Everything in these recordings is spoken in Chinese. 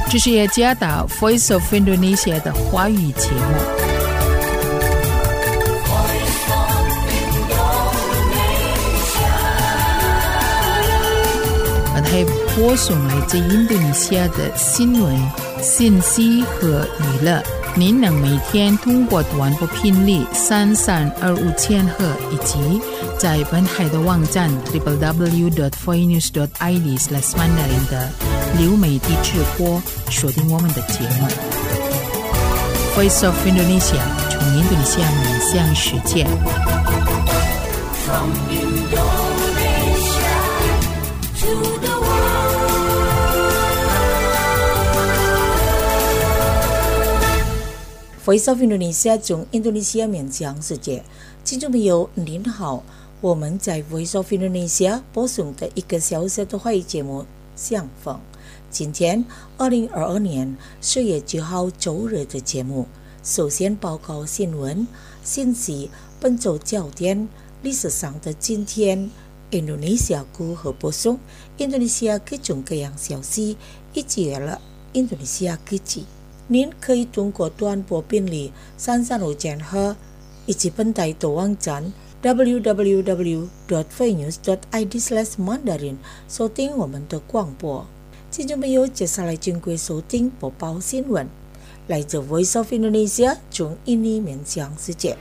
这是耶加达 Voice of Indonesia 的华语节目。还播送来自印度尼西亚的新闻、信息和娱乐。您能每天通过短波频率3325千赫，以及在本海的网站 www.voinews.id/mandarin 的流媒体直播锁定我们的节目。Voice of Indonesia 从印度尼西亚面向世界。From Indonesia to the Voice of Indonesia 从印度尼西亚面向世界，听众朋友您好，我们在 Voice of Indonesia 播送的1个小时的华语节目相逢。今天2022年10月9号周日的节目，首先报告新闻、信息、本周焦点、历史上的今天、印度尼西亚如何播送印度尼西亚各种各样消息，以及了印度尼西亚科技。您可以通过短波频率335千赫，以及本台的网站 www.voinews.id/mandarin 收听我们的广播。听众朋友，接下来请归收听播报新闻，来自 Voice of Indonesia 从印尼面向世界。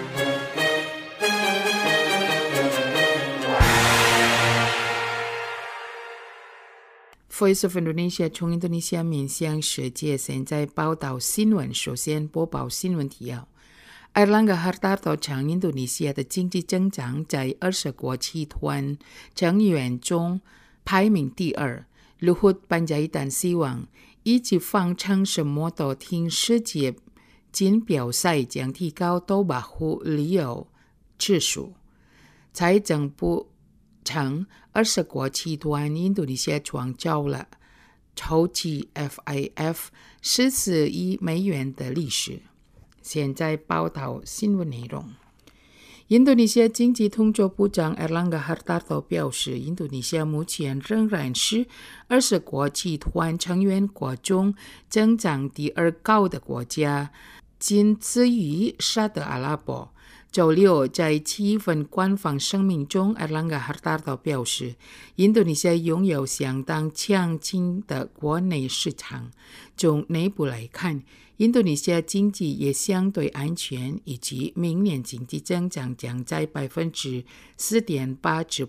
Voice of Indonesia 从印度尼西亚面向世界，现在报道新闻。首先播报新闻提要。Airlangga Hartarto 称，印度尼西亚的经济增长在20国集团成员中排名第2。Luhut Panjaitan 希望一级方程式摩托艇世界锦标赛将提高都保护旅游指数。财政部称20国集团印度尼西亚创造了超级 FIF 14亿美元的历史。现在报道新闻内容。印度尼西亚经济通作部长 Airlangga Hartarto 表示，印度尼西亚目前仍然是20国集团成员国中增长第2高的国家，仅次于沙特阿拉伯。周六在7份官方声明中， Airlangga Hartarto 表示，印度尼西亚拥有相当强劲的国内市场。从内部来看，印度尼西亚经济也相对安全，以及明年经济增长将在 4.8% 至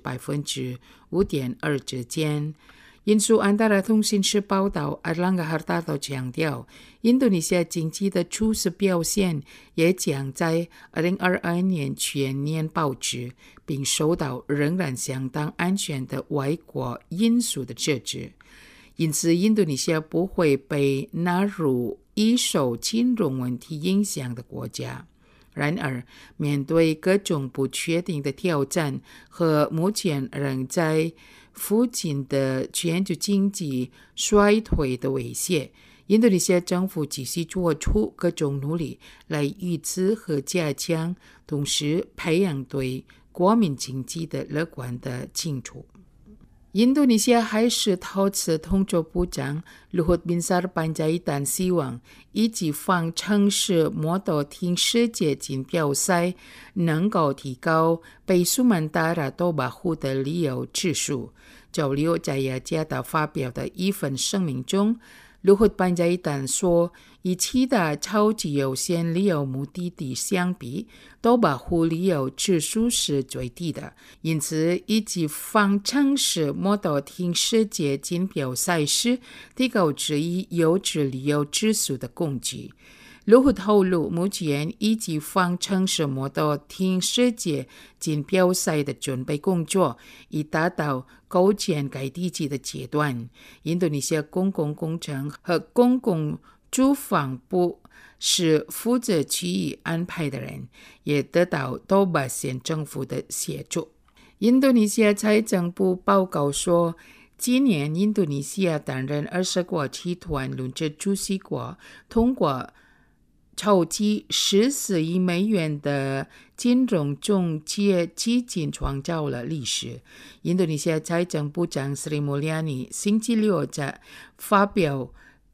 5.2% 之间。印度安达拉通讯社报道， Airlangga Hartarto 强调，印度尼西亚经济的初始表现也将在2022年全年保持，并受到仍然相当安全的外国因素的支持。因此，印度尼西亚不会被纳入易受金融问题影响的国家。然而，面对各种不确定的挑战和目前仍在附近的全球经济衰退的威胁，印度尼西亚政府继续做出各种努力来预知和加强，同时培养对国民经济的乐观的清楚。印度尼西亚海事陶瓷通作部长 Luhut Binsar Panjaitan 希望一级方程式摩托艇世界锦标赛能够提高被苏曼达拉都保护的旅游指数。周六在雅加达发表的一份声明中， Luhut Panjaitan 说，与其他超级优先旅游目的地相比，都保护旅游指数是最低的，因此一级方程式摩托艇世界锦标赛是提高之于优质旅游指数的工具。Luhut 透露，目前一级方程式摩托艇世界锦标赛的准备工作已达到构建该地区的阶段。印度尼西亚公共工程和公共住房部是负责区域安排的人，也得到多巴县政府的协助。印度尼西亚财政部报告说，今年印度尼西亚担任20国集团轮值主席国，通过筹集14亿美元的金融中介基金创造了历史。印度尼西亚财政部长 Sri Mulyani 星期六在发表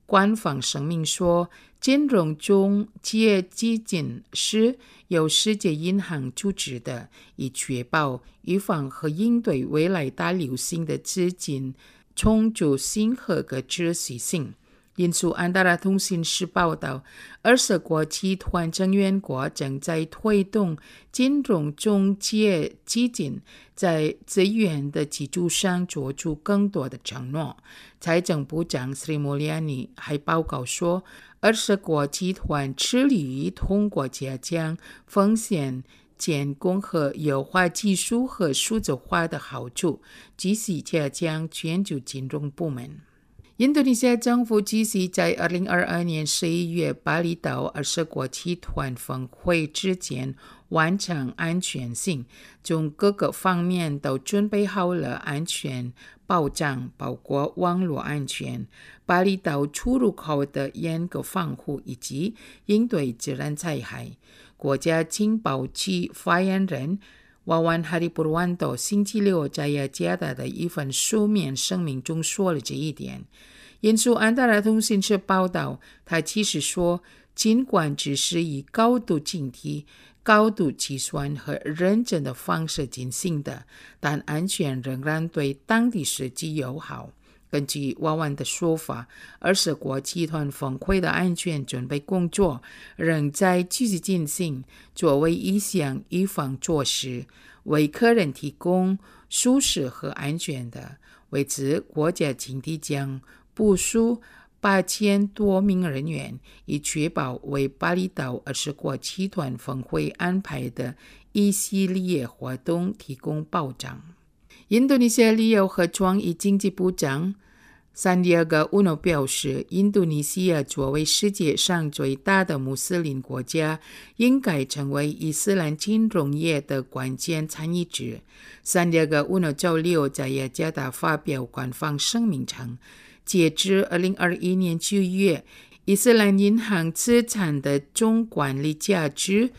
官方声明说，金融中介基金是由世界银行组织的，以确保预防和应对未来大流行的资金充足性和秩序性。因此，安大略通信社报道，20国集团成员国正在推动金融中介基金在资源的基础上做出更多的承诺。财政部长 Sri Mulyani 还报告说，20国集团致力于通过加强风险监控和优化技术和数字化的好处，继续加强全球金融部门。印度尼西亚政府继续在2022年11月巴厘岛20国集团峰会之前完成安全性，从各个方面都准备好了安全保障，包括网络安全、巴厘岛出入口的严格防护以及应对自然灾害。国家情报局发言人Wawan Haripurwanto 星期六在雅加达的一份书面声明中说了这一点。引述安大略通信社报道，他其实说，尽管只是以高度警惕、高度计算和认真的方式进行的，但安全仍然对当地实际友好。根据Wawan的说法，20国集团峰会的安全准备工作仍在继续进行，作为一项预防措施，为客人提供舒适和安全的。为此，国家警体将部署8000多名人员，以确保为巴厘岛20国集团峰会安排的一系列活动提供保障。印度尼西亚旅游和创意经济部长Sandiaga Uno 表示，印度尼西亚作为世界上最大的穆斯林国家，应该成为伊斯兰金融业的关键参与者。Sandiaga Uno 周六在雅加达发表官方声明称，截至2021年9月，伊斯兰银行资产的总管理价值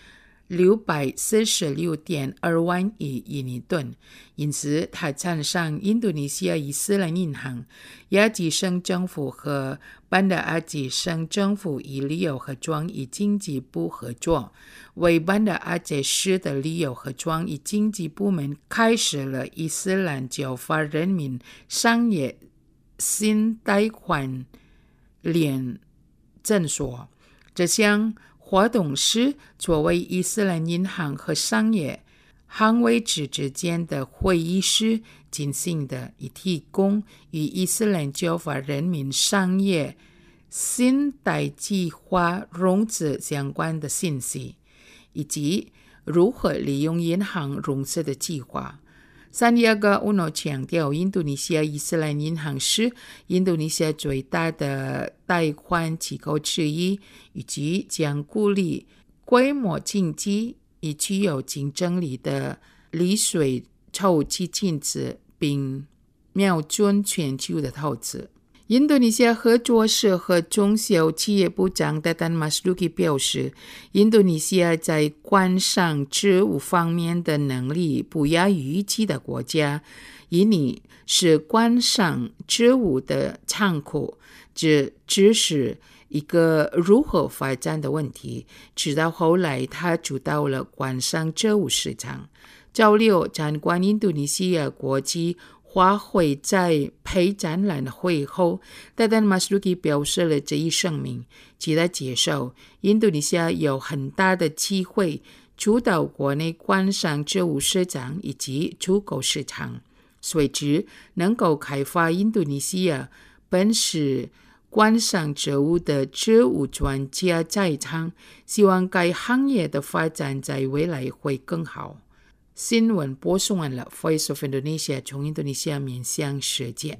646.2万亿印尼盾。因此，他赞赏印度尼西亚伊斯兰银行、亚吉省政府和班达阿吉省政府以旅游和创意经济部合作，为班达阿吉市的旅游和创意经济部门开设了伊斯兰教法人民商业新贷款联诊所。这项活动是作为伊斯兰银行和商业行为之间的会议室进行的，以提供与伊斯兰教法人民商业信贷计划融资相关的信息，以及如何利用银行融资的计划。Sandiaga Uno 强调，印度尼西亚伊斯兰银行是印度尼西亚最大的贷款机构之一，以及将鼓励规模经济以具有竞争力的利税筹集金子，并瞄准全球的投资。印度尼西亚合作社和中小企业部长 Teten Mas Duki 表示，印度尼西亚在官商职务方面的能力不亚于其他国家。印尼是官商职务的仓库，这只是一个如何发展的问题，直到后来他主导了官商职务市场。周六，参观印度尼西亚国际花卉在陪展览会后，Teten Mas Duki 表示了这一声明，其他介绍印度尼西亚有很大的机会主导国内官商职务市场以及出口市场，随之能够开发印度尼西亚本是官商职务的职务专家在场，希望该行业的发展在未来会更好。新闻播送完了 Voice of Indonesia 从印度尼西亚面向世界。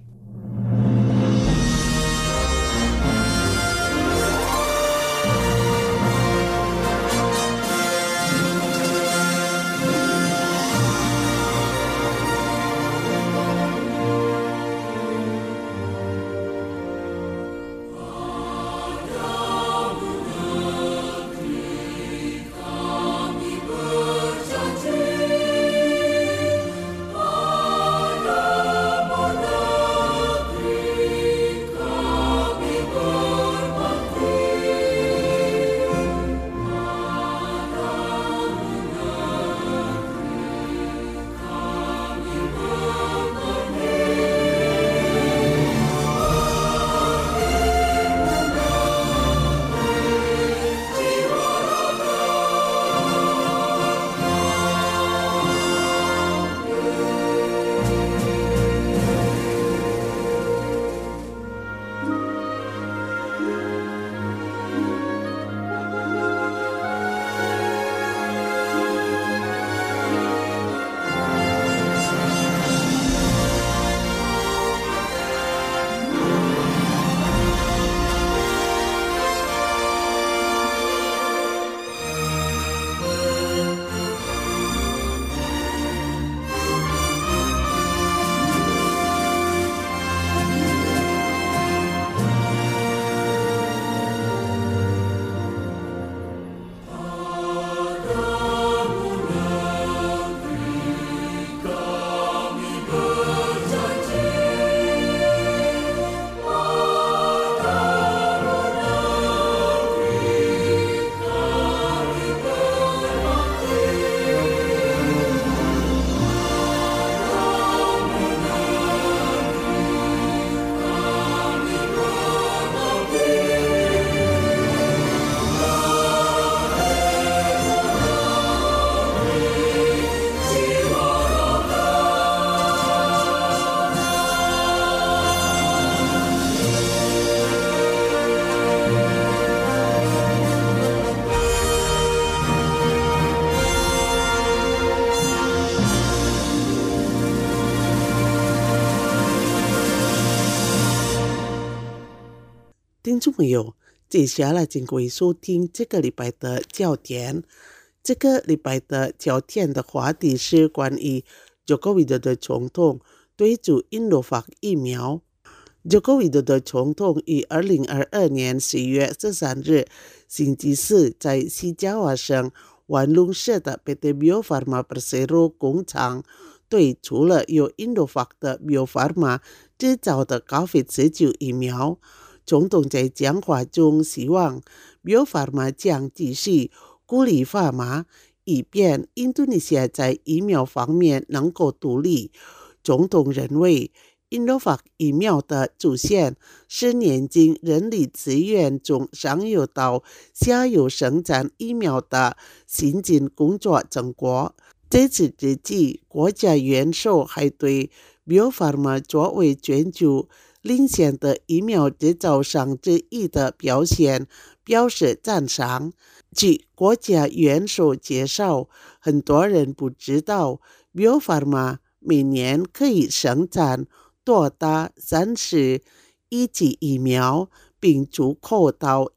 朋友，接下来请各位收听这个礼拜的焦点。这个礼拜的焦点的话题是关于Joko Widodo总统对住Indovac疫苗。Joko Widodo总统于2022年11月13日星期四在西加瓦省万隆市的 PT Bio Farma Persero 工厂对除了由 Indovac 的 Bio Farma 制造的 COVID-19 疫苗。总统在讲话中希望 Bio Farma 将继续鼓励法码，以便印度尼西亚在疫苗方面能够独立。总统认为Indovac 疫苗的出现是年轻人力资源中上游到下游生产疫苗的先进工作成果。在此之际，国家元首还对 Bio Farma 作为全球领先的疫苗制造商之一的表现表示赞赏。据国家元首介绍，很多人不知道 Bio Farma 每年可以生产多达31剂疫苗，并出口到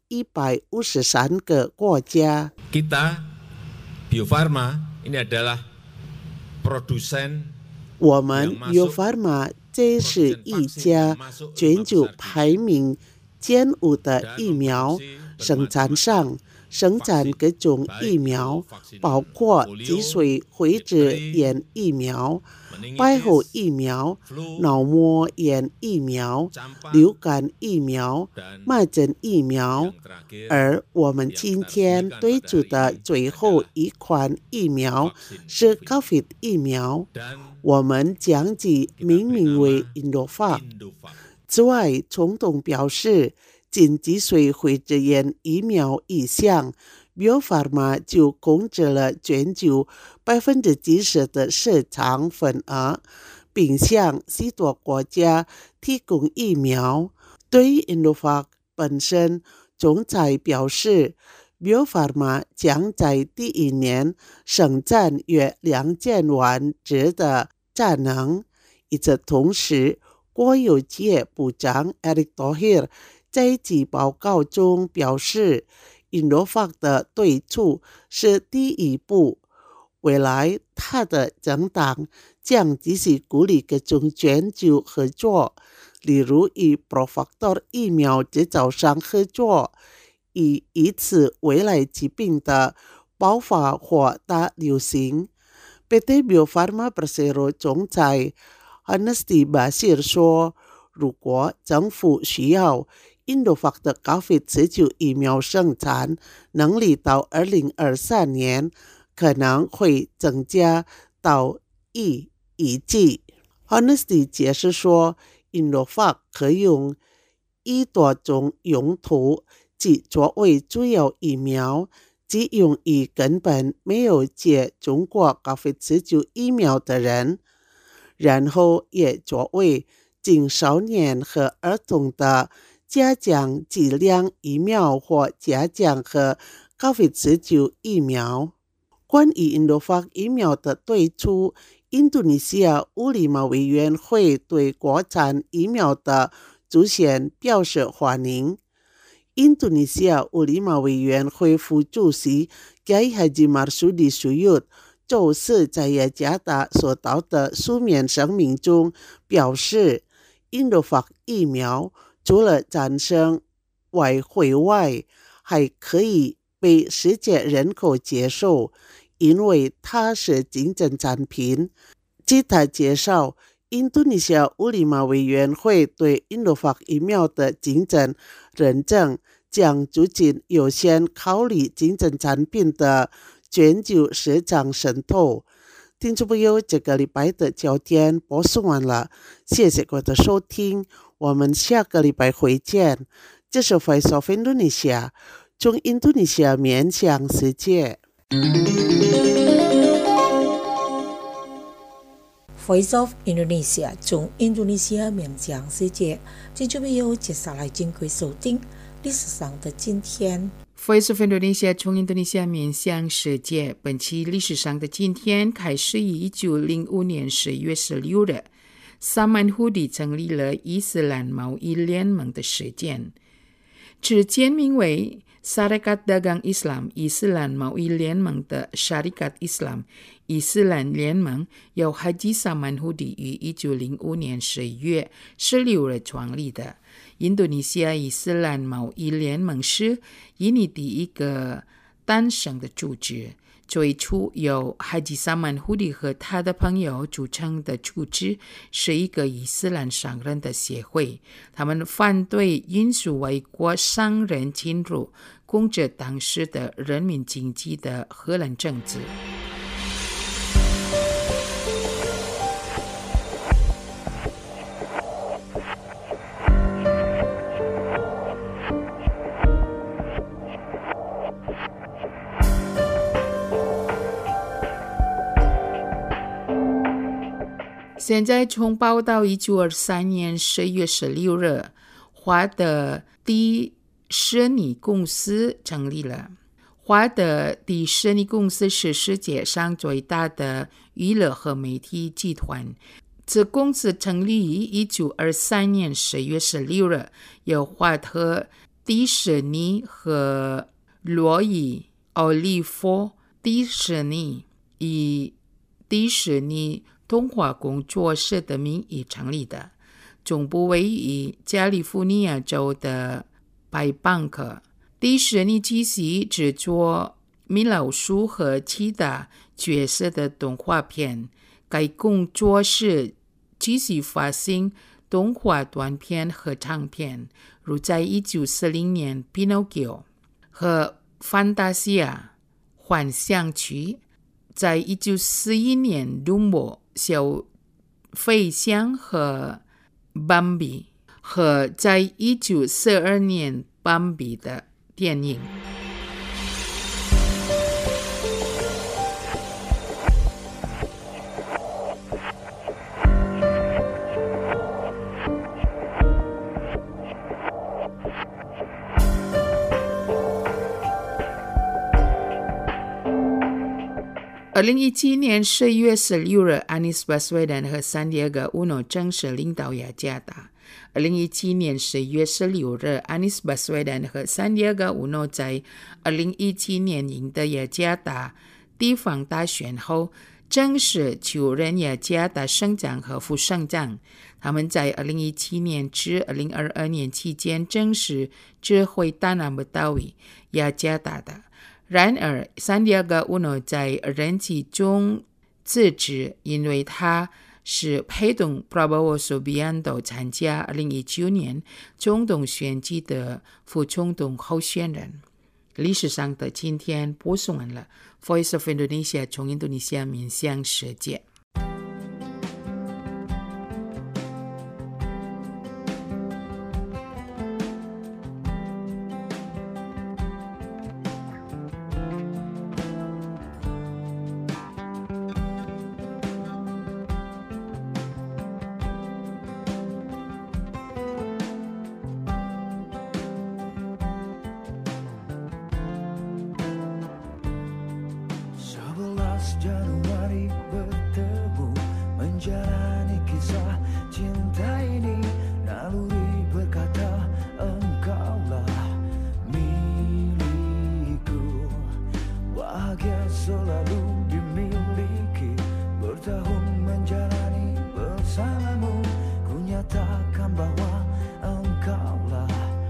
153个国家。 Kita Bio Farma ini adalah produsen 我们 Bio Farma 这是一家全球排名前5的疫苗生产商，生产各种疫苗，包括脊髓灰质炎疫苗、白喉疫苗、脑膜炎疫苗、流感疫苗、麻疹疫苗。而我们今天推出的最后一款疫苗是 COVID 疫苗，我们将其命名为 Indovac。此外，总统表示，仅脊髓灰质炎疫苗一项 Bio Farma 就控制了全球70%的市场份额，并向许多国家提供疫苗。对于 Indovac 本身，总裁表示 Bio Farma 将在第一年生产约2000万支的产能。与此同时，国有企业部长 Erick Thohir 在其报告中表示， Indovac 的推出是第一步，未来他的政党将继续鼓励各种全球合作，例如与 Provactor 疫苗制造商合作，以此未来疾病的爆发或大流行。PT Bio Farma Persero 总裁 Honesty Basir 说，如果政府需要Indovac 的 COVID-19 疫苗生产能力到2023年，可能会增加到1亿剂。Honesty 解释说， Indovac 可用以多种用途，即作为主要疫苗，即用于根本没有接种过 COVID-19 疫苗的人，然后也作为青少年和儿童的加强剂量疫苗或加强和 COVID-19 疫苗。关于 Indovac 疫苗的推出，印度尼西亚乌里马委员会对国产疫苗的出现表示欢迎。印度尼西亚乌里马委员会副主席 Kiai Haji Marsudi Suyud 周四在雅加达所到的书面声明中表示， Indovac 疫苗除了战胜外汇外，还可以被世界人口接受，因为它是竞争产品。据他介绍，印度尼西亚乌里马委员会对 Indovac 疫苗的竞争认证将促进优先考虑竞争产品的全球市场渗透。听众朋友，这个礼拜的焦点播送完了，谢谢各位的收听，我们下个礼拜会见。这是 Voice of Indonesia， 从印度尼西亚面向世界。 Voice of Indonesia 从印度尼西亚面向世界，听众朋友，接下来请各位收听历史上的今天。 Voice of Indonesia 从印度尼西亚面向世界，本期历史上的今天开始于1905年11月16日，萨曼胡迪成立了伊斯兰贸易联盟的事件。 只简名为 Syarikat Dagang Islam 伊斯兰贸易联盟的 Syarikat Islam 伊斯兰联盟由 Haji Saman Hudi 于1905年11月16日创立的。印度尼西亚伊斯兰贸易联盟是印尼第一个诞生的组织，最初由 Haji Saman Hudi 和他的朋友组成的组织是一个伊斯兰商人的协会，他们反对引述外国商人侵入，控制当时的人民经济的荷兰政治。现在从报道1923年10月16日，华德迪士尼公司成立了。华德迪士尼公司是世界上最大的娱乐和媒体集团。此公司成立于1923年10月16日，由华特迪士尼和罗伊奥利弗迪士尼以迪士尼动画工作室的名义成立的，总部位于加利福尼亚州的白邦克。迪士尼继续制作米老鼠和其他角色的动画片，该工作室继续发行动画短片和长片，如在1940年《Pinocchio》和《范达西亚幻想曲》，在1941年《Dumbo小飞象和 Bambi 和在1942年 Bambi 的电影。2017年11月16日，安尼斯巴斯韦丹和三迪戈乌诺正式领导雅加达。2017年11月16日，安尼斯巴斯韦丹和三迪戈乌诺在2017年赢得雅加达地方大选后，正式就任雅加达省长和副省长。他们在2017年至2022年期间正式指挥大南部岛屿雅加达的。然而，三迪戈乌诺在任期中辞职，因为他是陪同 Prabowo Subianto 参加2019年总统选举的副总统候选人。历史上的今天播送完了 Voice of Indonesia 从印度尼西亚面向世界。 Januari bertemu menjalani kisah cinta ini, naluri berkata engkaulah milikku, bahagia selalu dimiliki, bertahun menjalani bersamamu, ku nyatakan bahwa engkaulah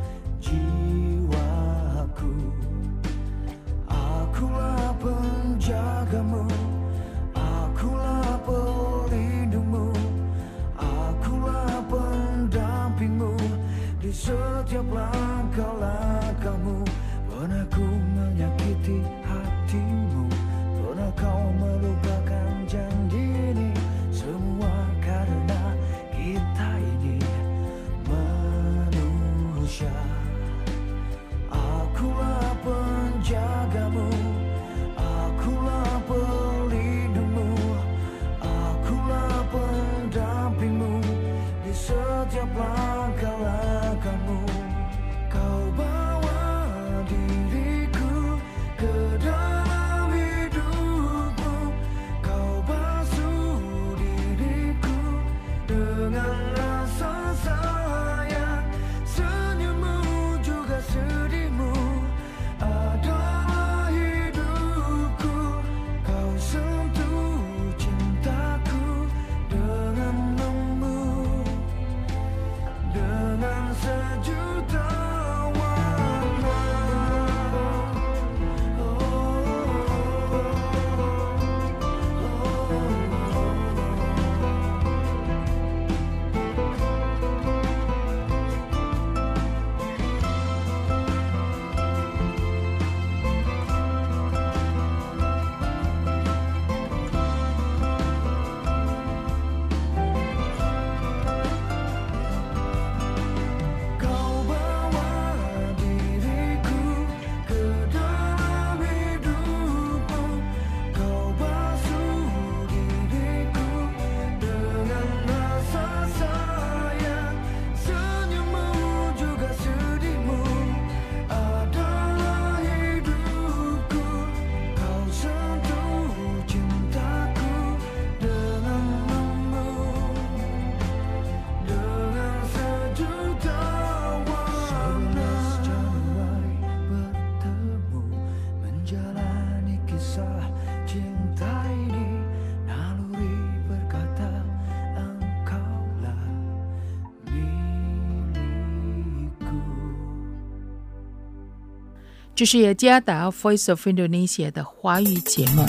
jiwaku, akulah penjagamu, akulah pelindungmu, akulah pendampingmu di setiap langkah-langkahmu. Pernah ku menyakiti hatimu, pernah kau kisah cinta ini, naluri berkata engkaulah milikku. 这是雅加达 Voice of Indonesia 的华语节目。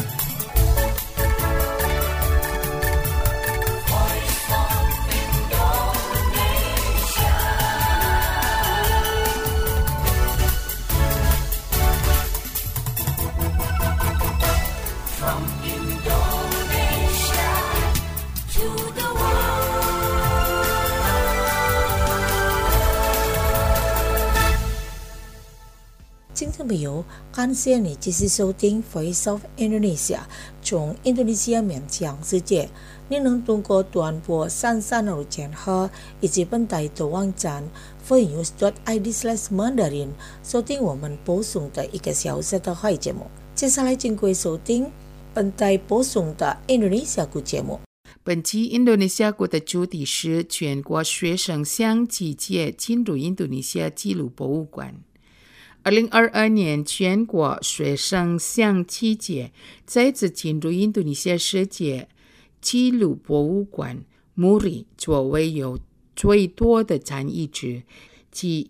听众朋友，感谢你继续收听 Voice of Indonesia 从印度尼西亚面向世界。你能通过短波33号键合以及本台的网站 voinews.id/mandarin 收听我们播送的1个小时的华语节目。接下来请各位收听本台播送的印度尼西亚语节目。 本期印度尼西亚国的主题是全国学生相机节进入印度尼西亚纪录博物馆。2022年全国学生相机节再次进入印度尼西亚世界纪录博物馆 MURI 作为有最多的参与者，即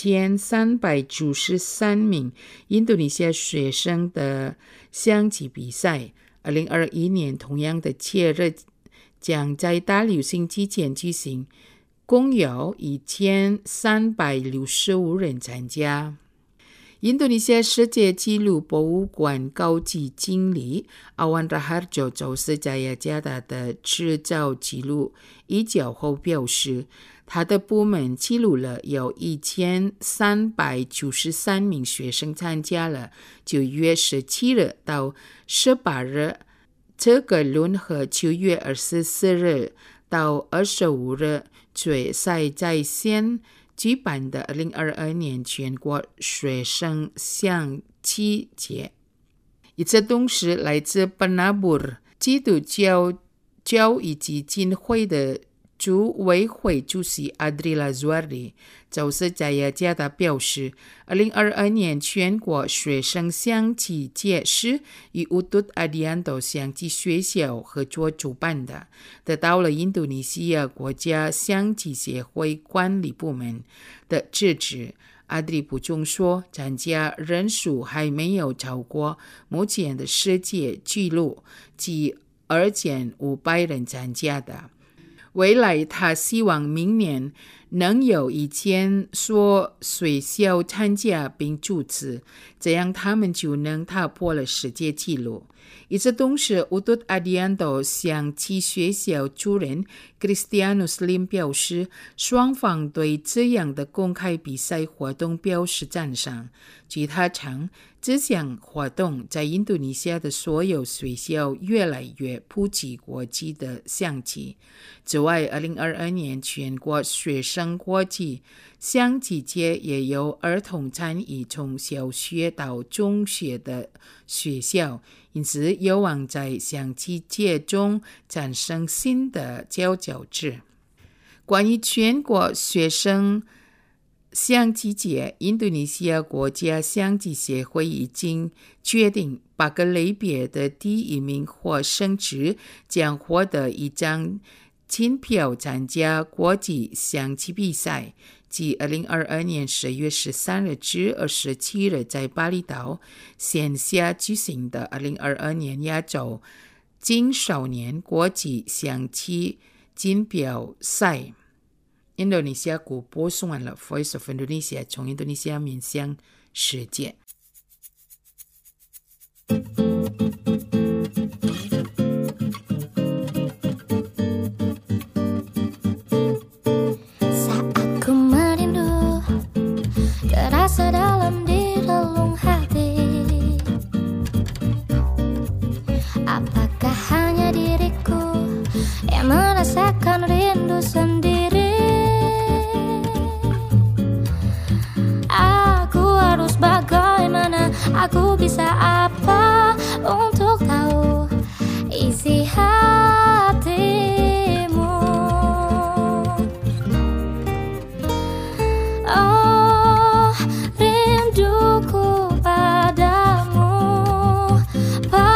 1393名印度尼西亚学生的相机比赛。2021年同样的节日将在大流行之前举行，共有1365人参加。印度尼西亚世界纪录博物馆高级经理阿万拉哈佐就是在雅加达的制造记录已久后表示，他的部门记录了有1393名学生参加了9月17日到18日这个轮和9月24日到25日决赛在线举办的2022年全国学生相机节。与此同时，来自班纳布尔基督教教育基金会的主委会主席阿迪拉祖尔里就是在雅加达表示，2022年全国学生相机节是与乌杜阿迪安多相机学校合作主办的，得到了印度尼西亚国家相机协会管理部门的支持。阿迪补充说，参加人数还没有超过目前的世界纪录，即2500人参加的。未来他希望明年能有1000所学校参加并注册，这样他们就能打破了世界纪录。与此同时，乌杜阿迪安多相机学校主任 Cristianus Lim 表示，双方对这样的公开比赛活动表示赞赏。据他称，这项活动在印度尼西亚的所有学校越来越普及国际的相机。此外，2022年全国学生国际相机节也有儿童参与，从小学到中学的学校，因此有望在相机节中产生新的佼佼者。关于全国学生相机节，印度尼西亚国家相机协会已经决定8个类别的第1名获胜者将获得一张金票参加国际相机比赛，即2022年10月13日至27日在巴厘岛线下举行的2022年亚洲青少年国际相机金票赛。印度尼西亚国播送完了 Voice of Indonesia 从印度尼西亚面向世界。 Terasa dalam di relung hati, apakah hanya diriku yang merasakan rindu sendiri? Aku harus bagaimana, aku bisa apa untuk tahu isi hatimu? Rinduku padamu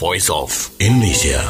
Voice of Indonesia。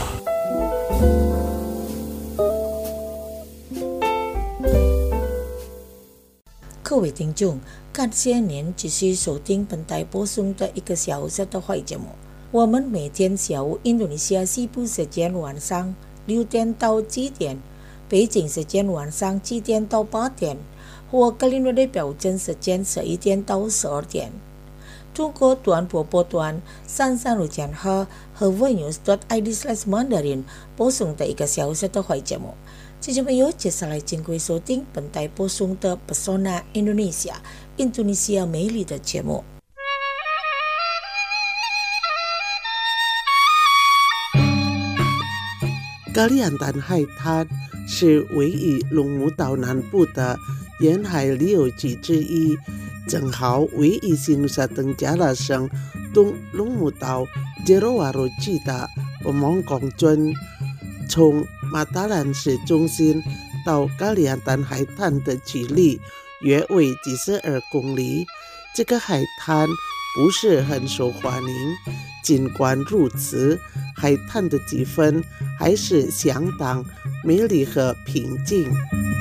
各位听众，感谢您继续收听本台播送的1个小时的华语节目。我们每天下午印度尼西亚西部时间晚上6点到7点，北京时间晚上7点到8点，或格林威治标准时间11点到12点。通过短波波段33.5赫和 VNews.ID/Mandarin 播送的1个小时的华语节目。听众朋友，接下来请各位收听本台播送的 Pesona Indonesia 印度尼西亚美丽的节目。 咖利安丹海滩是位于龙目岛南部的沿海旅游区之一，正好位于西努沙登加拉省东龙目岛杰罗瓦罗区的布蒙港村。从马达兰市中心到咖利安丹海滩的距离约为72公里。这个海滩不是很受欢迎，尽管如此，海滩的气氛还是相当美丽和平静。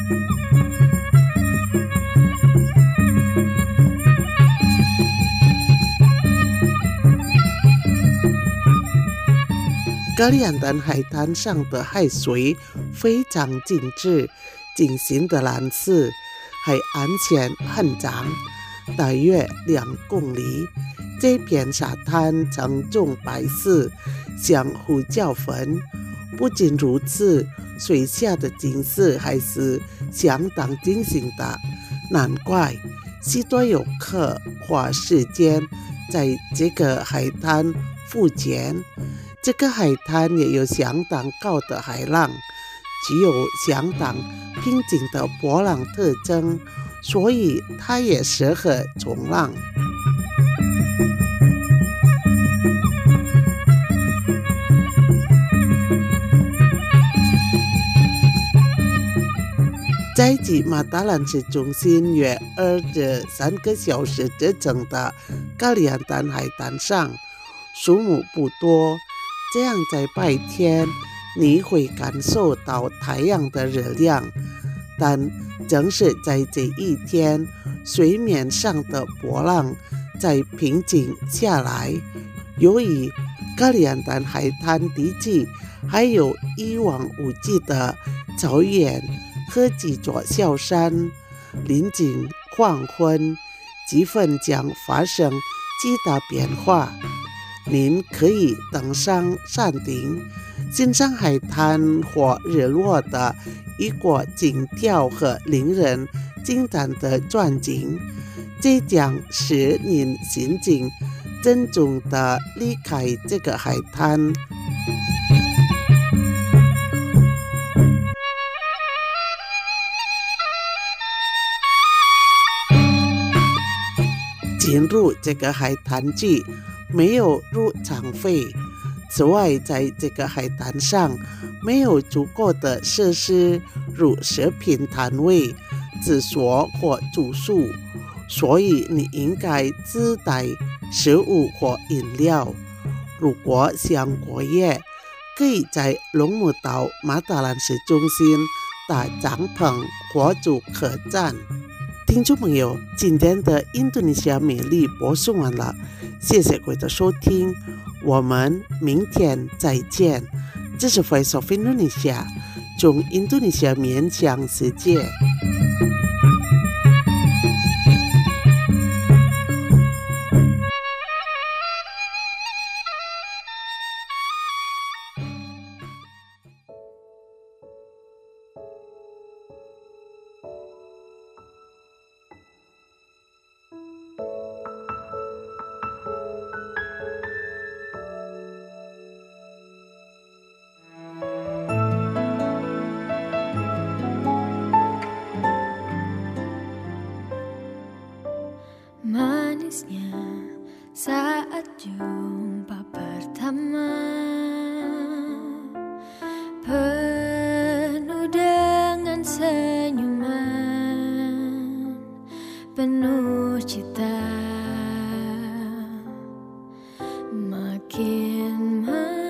咖利安丹海滩上的海水非常静止，晶莹的蓝色，海岸线很长，大约2公里。这片沙滩呈重白色，像胡椒粉。不仅如此，水下的景色还是相当惊心的，难怪许多游客花时间在这个海滩浮潜。这个海滩也有相当高的海浪，具有相当平静的波浪特征，所以它也适合冲浪。在距马达兰市中心约23个小时车程的咖利安丹海滩上，树木不多，这样在白天你会感受到太阳的热量，但正是在这一天，水面上的波浪在平静下来。由于咖利安丹海滩地区还有一望无际的草原和几座小山，临近黄昏，气氛将发生极大变化。您可以登上山顶，欣赏海滩或日落的一个静调和令人惊叹的转景，这将使您心情郑重地离开这个海滩。进入这个海滩区没有入场费，此外，在这个海滩上没有足够的设施，如食品摊位、厕所或住宿，所以你应该自带食物或饮料。如果想过夜，可以在龙目岛马达兰市中心搭帐篷或住客栈。听众朋友，今天的印度尼西亚美丽播送完了，谢谢各位的收听，我们明天再见。这是 Voice of Indonesia， 从印度尼西亚面向世界。 Manisnya saat jumpa pertama, penuh dengan senyuman, penuh cita, makin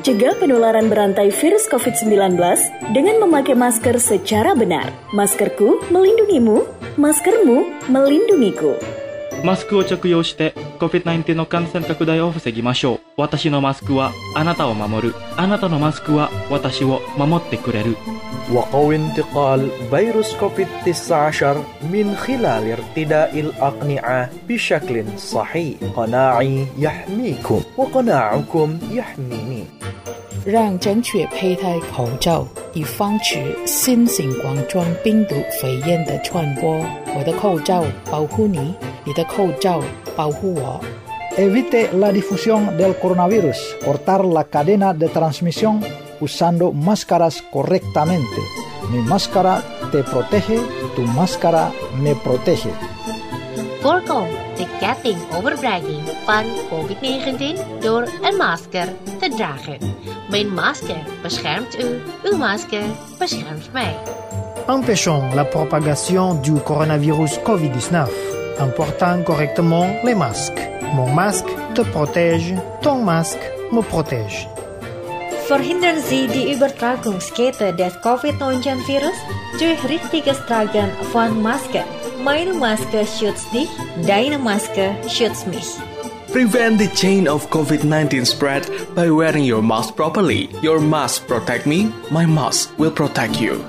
mencegah penularan berantai virus COVID-19 dengan memakai masker secara benar. Maskerku melindungimu, maskermu melindungiku. マスクを着用して COVID-19 の感染拡大を防ぎましょう。私のマスクはあなたを守る。あなたのマスクは私を守ってくれる。 وقوي انتقال فيروس كوفيد-19 من خلال ارتداء الأقنعة بشكل صحيح. قناعي يحميكم وقناعكم يحميني. 让正确佩戴口罩，以防止新型冠状病毒肺炎的传播。我的口罩保护你，你的口罩保护我。 Evite la difusión del coronavirus. Cortar la cadena de transmisión usando máscaras correctamente. Mi máscara te protege, tu máscara me protege. Voorkom de ketting overbrenging van COVID-19 door een masker te dragen. Mijn masker beschermt u, uw masker beschermt mij. Empêchons la propagation du coronavirus COVID-19 en portant correctement les masques. Mon masque te protège, ton masque me protège. Verhindern Sie die Übertragungskette des COVID-19-Virus durch richtiges Tragen von Masken. Meine Maske schützt dich, deine Maske schützt mich. Prevent the chain of COVID-19 spread by wearing your mask properly. Your mask protect me, my mask will protect you.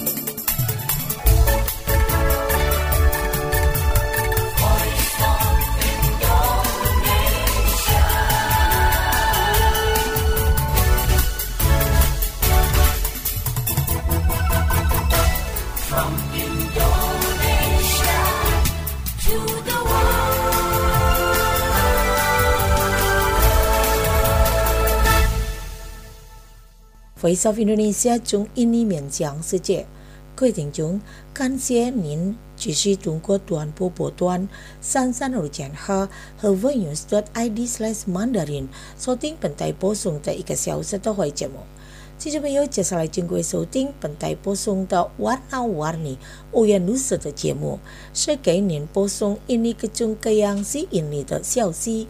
Voice of Indonesia 从印尼面向世界，各位听众，感谢您继续通过短波波段33.5和 VNews.id/Mandarin 收听本台播送的1个小时的华语节目。听众朋友，接下来请各位收听本台播送的 Warna-Warni Oyan Nusa 的节目，是给您播送印尼各种各样是印尼的消息。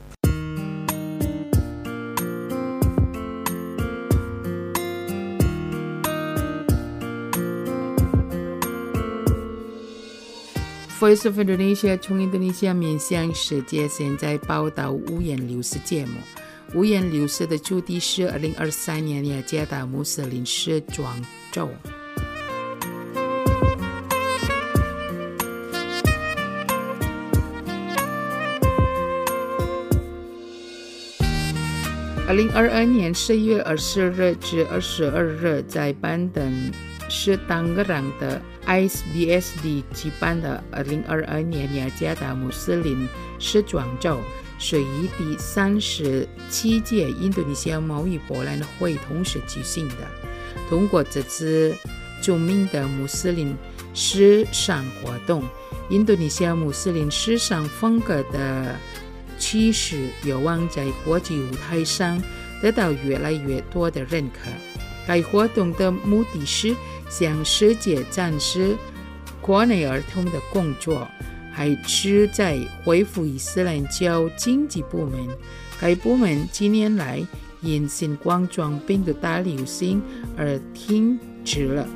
Voice of Indonesia 从印度尼西亚面向世界，现在报道五颜六色节目。五颜六色的主题是2023年雅加达穆斯林时装周。2022年10月20日至22日，在班登是Tangerang的 ISBSD 举办的2022年雅加达穆斯林时装周，是以第37届印度尼西亚贸易博览会同时举行的。通过这次著名的穆斯林时尚活动，印度尼西亚穆斯林时尚风格的趋势有望在国际舞台上得到越来越多的认可。该活动的目的是向世界展示国内儿童的工作，还旨在恢复伊斯兰教经济部门。该部门近年来因新冠状病毒大流行而停止了。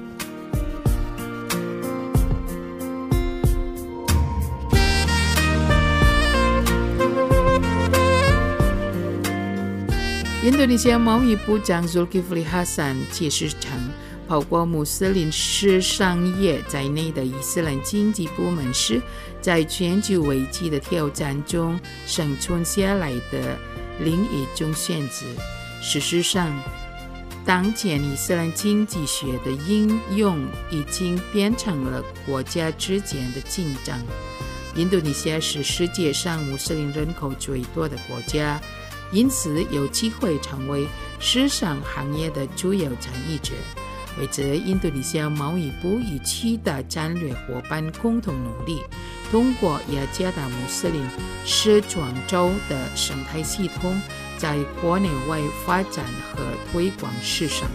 印度尼西亚贸易部长 Zulkifli Hasan 解释称，包括穆斯林时尚业在内的伊斯兰经济部门是在全球危机的挑战中生存下来的另一种选择。事实上，当前伊斯兰经济学的应用已经变成了国家之间的竞争。印度尼西亚是世界上穆斯林人口最多的国家，因此有机会成为时尚行业的主要参与者。为此，印度尼西亚贸易部与其他战略伙伴共同努力，通过雅加达穆斯林时装周的生态系统，在国内外发展和推广时尚。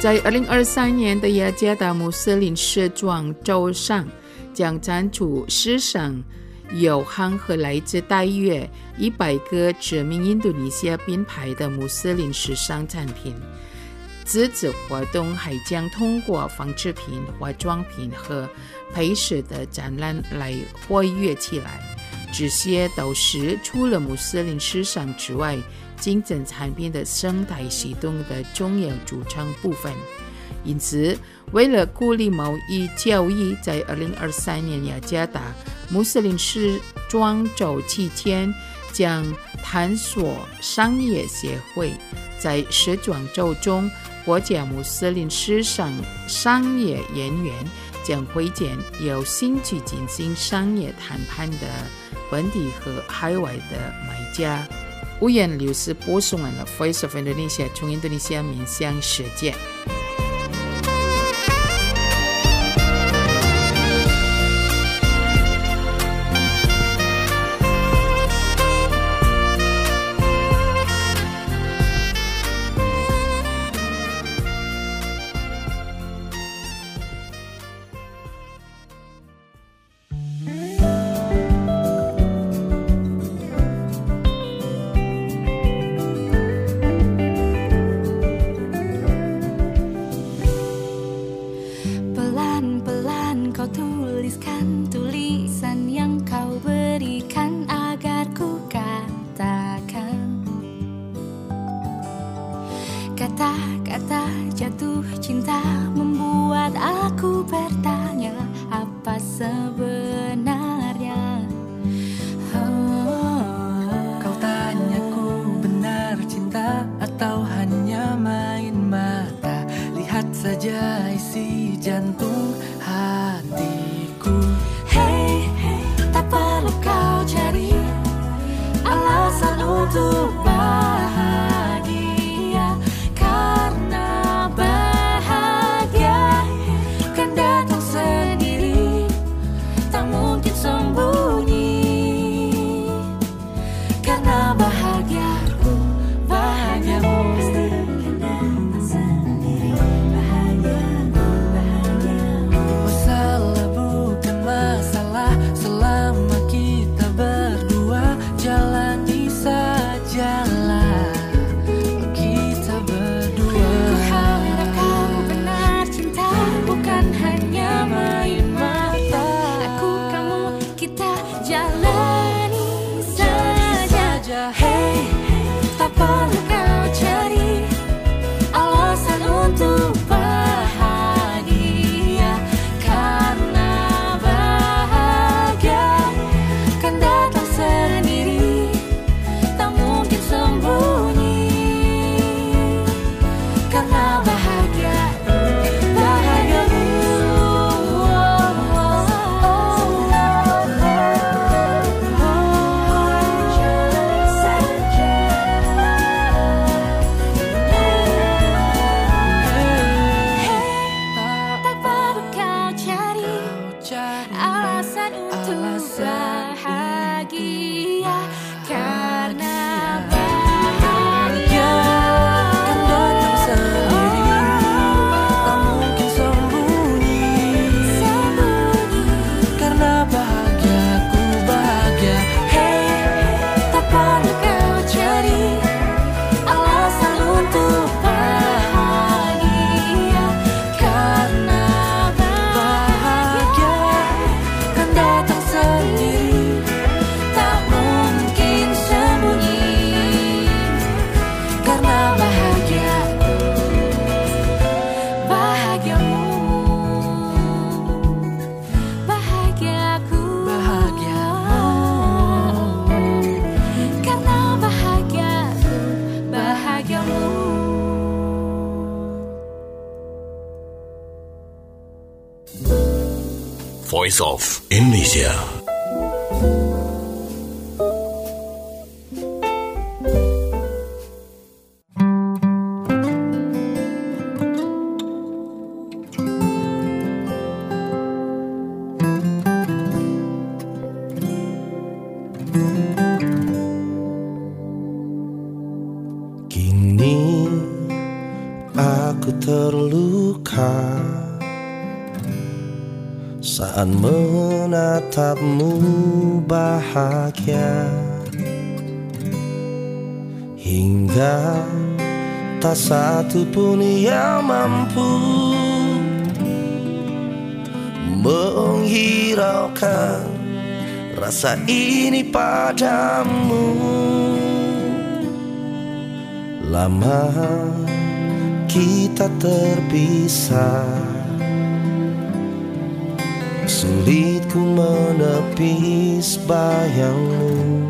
在2023年的雅加达穆斯林时装周上，将展出史上有行和来自大约100个知名印度尼西亚品牌的穆斯林时尚产品。此次活动还将通过纺织品、化妆品和配饰的展览来活跃起来。这些都是除了穆斯林时尚之外，竞争产品的生态系统的重要组成部分。因此，为了鼓励贸易交易，在2023年雅加达穆斯林时装周期间，将探索商业协会在时装周中，国家穆斯林时尚商业人员将会见有兴趣进行商业谈判的本地和海外的买家。五颜六色播送完了 Voice of Indonesia 从印度尼西亚面向世界。 Kata-kata jatuh cinta membuat aku bertanya apa sebenarnya. Kau tanyaku benar cinta atau hanya main mata. Lihat saja isi jantung hatiku. Hey, hey, tak perlu kau cari alasan untuk bahagia, karena bahagia kan datang sendiri, tak mungkin sembunyi. Karena bahagiaku, bahagiamu masalah bukan masalah selama kita berdua, jalani sajalah kita berdua. Ku harap kau benar cinta, bukan hanya main mata. Aku, kamu, kita jalani saja. Hey, tak perlu kau cari alasan untuk bahagia, karena bahagia kan datang sendiri, tak mungkin sembunyi. Karena bahagia, bahagiamu tak perlu kau cari alasan untuk bahagia, karena bahagia Kan datang sendiri, tak mungkin sembunyi. Karena bahagiaku bahagia. tak perlu kau cari alasan untuk bahagia, karena Bahagia kan datang sendiri, tak mungkin sembunyi. Karena bahagiaku, bahagiamu, bahagiaku, karena bahagiaku, bahagiamu. Voice of Indonesia. Kini aku Aku terluka saat menatapmu bahagia, hingga tak satu pun yang mampu menghiraukan rasa ini padamu. Lama kita terpisah, sulit ku menepis bayangmu.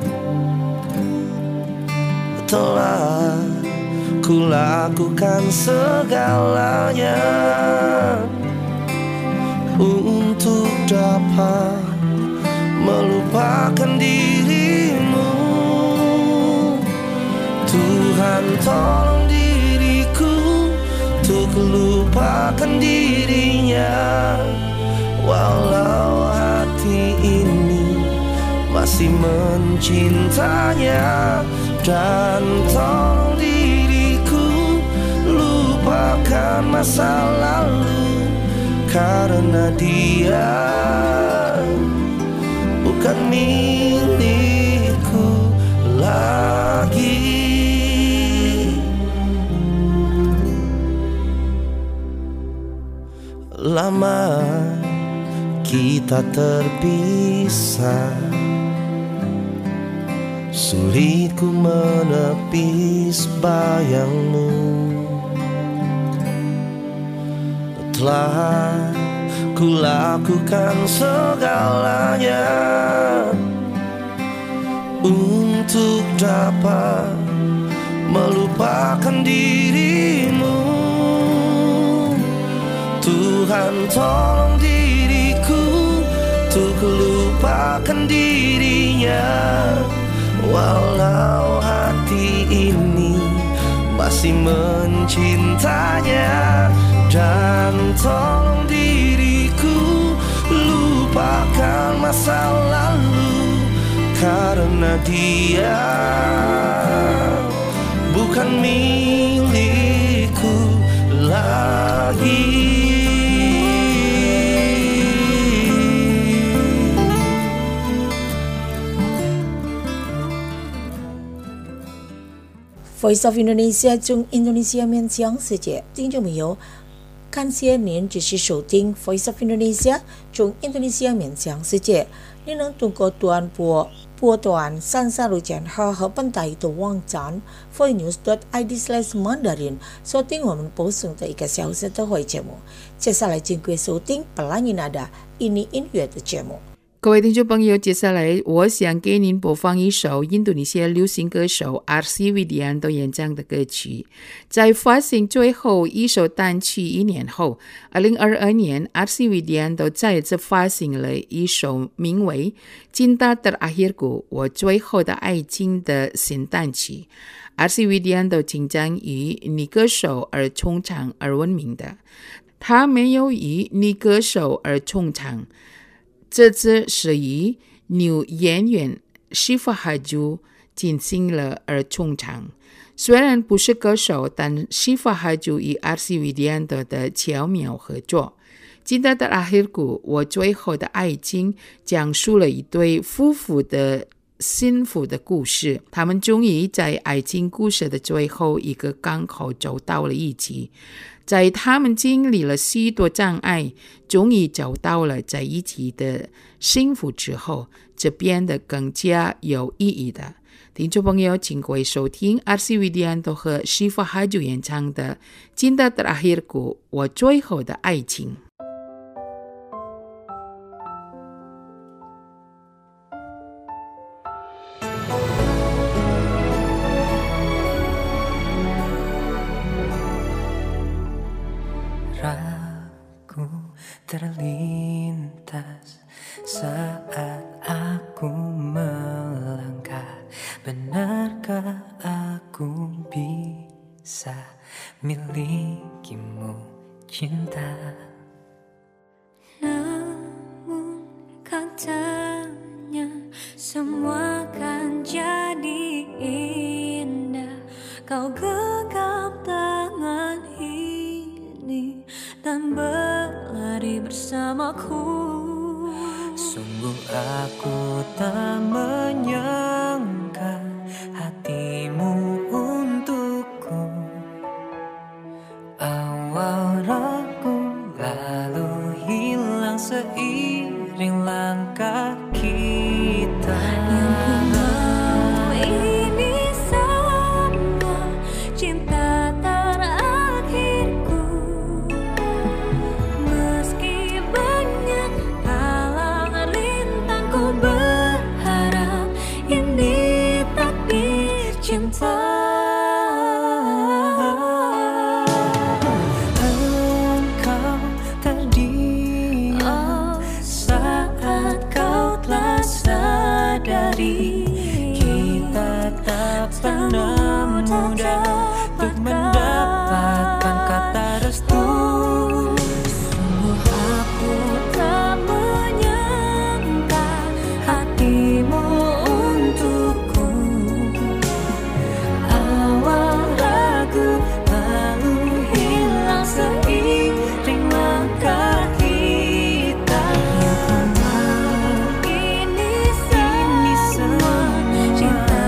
Telah ku lakukan segalanya untuk dapat melupakan dirimu. Tuhan tolong diriku untuk lupakan dirinya, walau hati ini masih mencintanya. Dan tolong diriku lupakan masa lalu, karena dia bukan milikku lagi. Lama kita terpisah, sulit ku menepis bayangmu. Telah ku lakukan segalanya untuk dapat melupakan dirimu. Tuhan tolong diriku untuk lupakan dirinya, walau hati ini masih mencintanya. Dan tolong diriku lupakan masa lalu, karena dia bukan milikku lagi. Voice of Indonesia 中印度尼西亚面讲世界，听众朋友，感谢您继续收听 Voice of Indonesia 中印度尼西亚面讲世界。您能通过短波段33路号和本台的网站 voinews.id/mandarin 收听我们播送的1个小时的会节目。接下来请各位收听Pelangi Nada ini音乐的节目。 各位听众朋友，接下来我想给您播放一首印度尼西亚流行歌手 R.C. Widianto 演唱的歌曲。在发行最后一首单曲1年后，2022年 R.C. Widianto 再次发行了一首名为《Cinta Terakhirku》我最后的爱情的新单曲。R.C. Widianto 经常以女歌手而冲唱而闻名的，他没有以女歌手而冲唱，这次是以女演员Syifa Haju进行了而冲唱。虽然不是歌手，但Syifa Haju与 R.C. Widianto 的巧妙合作。Cinta Terakhirku 我最后的爱情讲述了一对夫妇的幸福的故事，他们终于在爱情故事的最后一个港口走到了一起。在他们经历了许多障碍，终于找到了在一起的幸福之后，这变得更加有意义的。听众朋友，请各位收听 R.C. Widianto 和 Syifa Haju 演唱的 Cinta Terakhirku 我最后的爱情。 Terlintas saat aku melangkah, benarkah aku bisa milikimu cinta? Namun katanya semua kan jadi indah, kau genggam tangan hidup bersamaku. Sungguh aku tak menyangka hatimu untukku. Awal ragu lalu hilang seiring langkah kita. Yang ku mau ini semua cinta terakhirku. Meski banyak halang rintang, ku berharap ini takdir cinta. Engkau terdiam saat kau telah sadari kita tak pernah mudah untuk mendapatkan kata restu. Sungguh aku tak menyangka hatimu untukku. Awal ragu lalu hilang seiring langkah kita. Ini semua cinta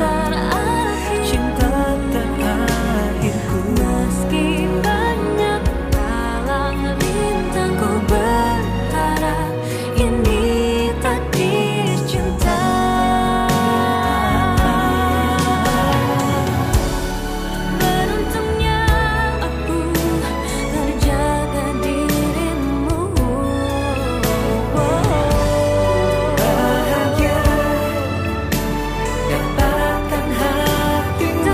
terakhirku. Meski banyak halang rintang, ku berharap ini takdir cinta. Beruntungnya aku terjaga dirimu. Bahagia dapatkan hatimu.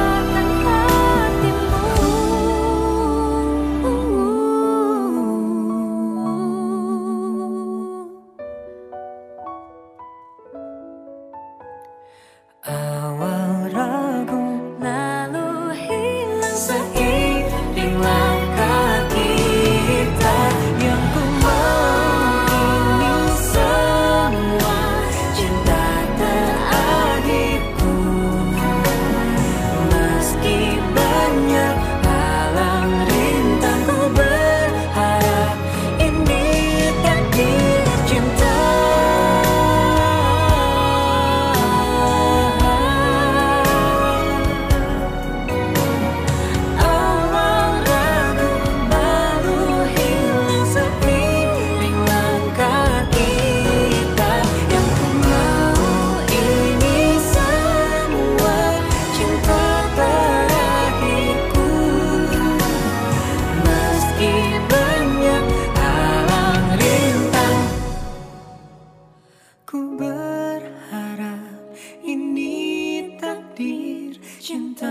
Awal ragu Lalu hilang seiring langkah kita. Yang ku mau ini semua cinta terakhirku. Meski banyak halang rintang, ku berharap ini takdir cinta. Awal ragu lalu hilang seiring langkah kita. Yang ku mau ini semua cinta terakhirku. Meski banyak halang rintang, ku berharap ini takdir cinta.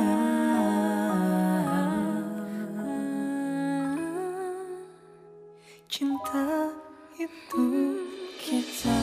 Cinta itu kita.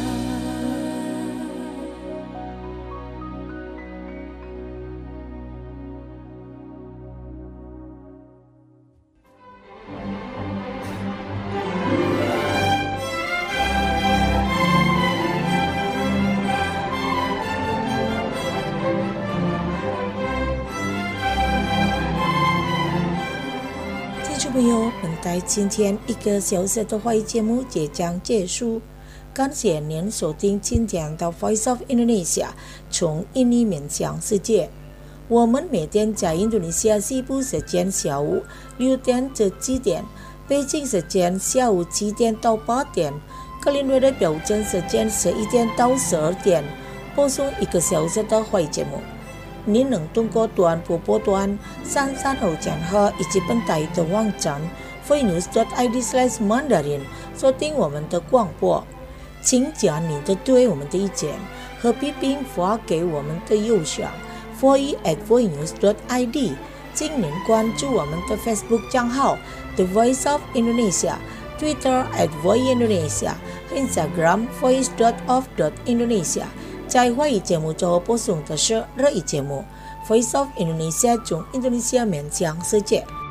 朋友，本台今天一个小时的会节目即将结束，感谢您收听今天的 Voice of Indonesia 从印尼面向世界。我们每天在印度尼西亚西部时间下午6点至7点，北京时间下午7点到8点，格林威治标准时间11点到12点，播送一个小时的会节目。您能通过短波段33号键和以及本台的网站 voinews.id/mandarin 收听我们的广播。请将你的对我们的意见和批评发给我们的邮箱 foi@voinews.id。请您关注我们的 Facebook 账号 The Voice of Indonesia、Twitter @voineindonesia、Instagram voice.of.indonesia。在会议节目中播送的是热议节目 Voice of Indonesia 从印度尼西亚面向世界。